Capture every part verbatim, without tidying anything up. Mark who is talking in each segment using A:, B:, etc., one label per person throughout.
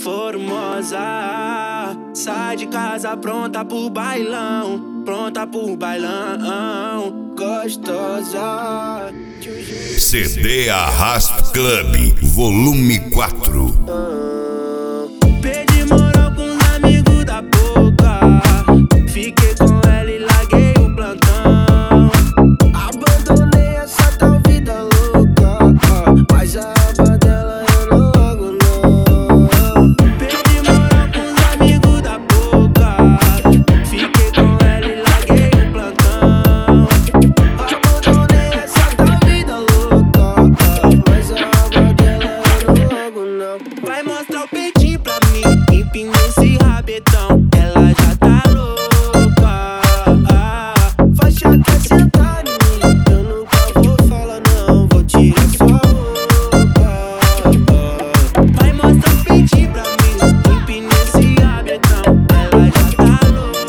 A: Formosa, sai de casa pronta pro bailão, pronta pro bailão, gostosa.
B: C D Arrasp Club, volume quatro.
A: Perdi moral com os amigos da boca, fiquei com ela e larguei o plantão. Abandonei essa tal vida louca, mas a aba dela eu não largo não. Perdi moral com os amigos da boca, fiquei com ela e larguei o plantão. Abandonei essa tal vida louca, mas a aba dela eu não largo não. Vai mostrar o peitinho pra mim, empina esse rabetão, ela já tá louca. Faixa quer sentar em mim, eu nunca vou falar não, vou tirar sua roupa. Vai mostrar o peitinho pra mim, empina esse rabetão, ela já tá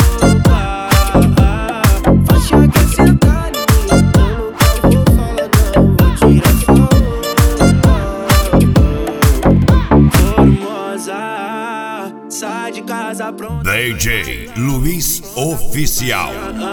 A: louca. Faixa quer sentar em mim, eu nunca vou falar não, vou tirar sua roupa. Formosa, sai de casa pronta.
B: D J Luiz Oficial.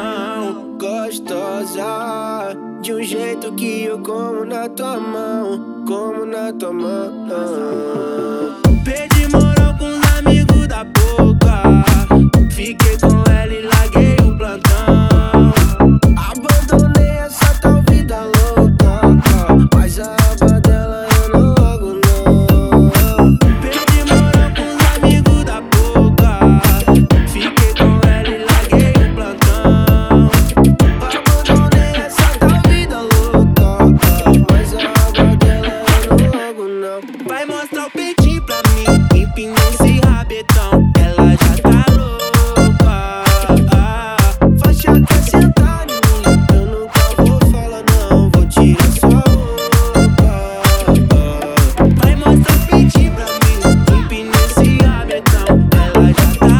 A: Gostosa, de um jeito que eu como na tua mão, como na tua mão. Perdi moral com os amigos da boca, fiquei com ela e larguei o plantão. Abandonei essa tal vida louca, mas a aba dela eu não largo não. Perdi moral com os amigos da boca, fiquei com ela e larguei o plantão. Abandonei essa tal vida louca, mas a aba dela eu não largo não. Vai mostrar o peitinho pra mim, empina esse rabetão, ela já tá louca. Faixa quer sentar em mim, eu nunca vou falar não, vou tirar sua roupa. Vai mostrar o peitinho pra mim, empina esse rabetão, ela já tá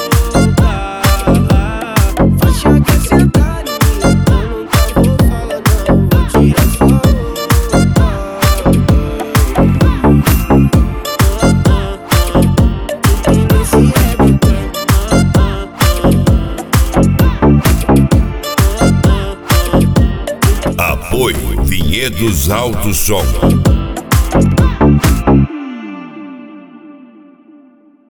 A: louca. Faixa quer sentar em mim, eu nunca vou falar não, vou tirar sua roupa. Empina esse rabetão.
B: Apoio Vinhedos Alto Som.